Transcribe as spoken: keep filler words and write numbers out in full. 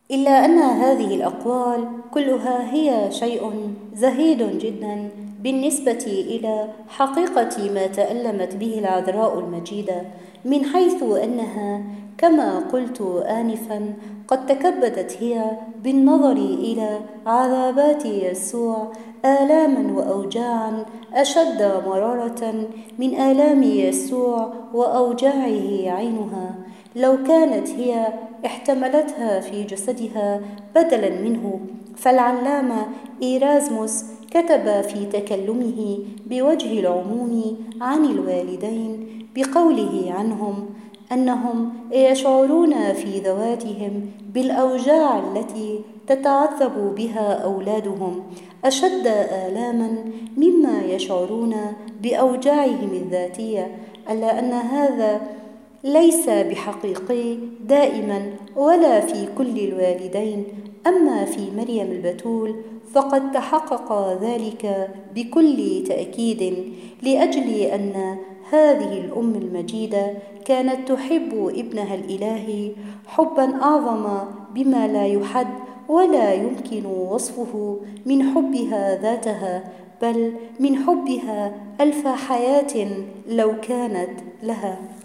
إلا أن هذه الأقوال كلها هي شيء زهيد جدا بالنسبة إلى حقيقة ما تألمت به العذراء المجيدة، من حيث أنها كما قلت آنفا قد تكبدت هي بالنظر إلى عذابات يسوع آلاما وأوجاعا أشد مرارة من آلام يسوع وأوجاعه عينها. لو كانت هي احتملتها في جسدها بدلا منه، فالعلامة إيرازموس كتب في تكلمه بوجه العموم عن الوالدين بقوله عنهم أنهم يشعرون في ذواتهم بالأوجاع التي تتعذب بها أولادهم أشد آلاما مما يشعرون بأوجاعهم الذاتية، ألا أن هذا ليس بحقيقي دائما ولا في كل الوالدين. أما في مريم البتول فقد تحقق ذلك بكل تأكيد، لأجل أن هذه الأم المجيدة كانت تحب ابنها الإلهي حبا أعظم بما لا يحد ولا يمكن وصفه من حبها ذاتها، بل من حبها ألف حياة لو كانت لها.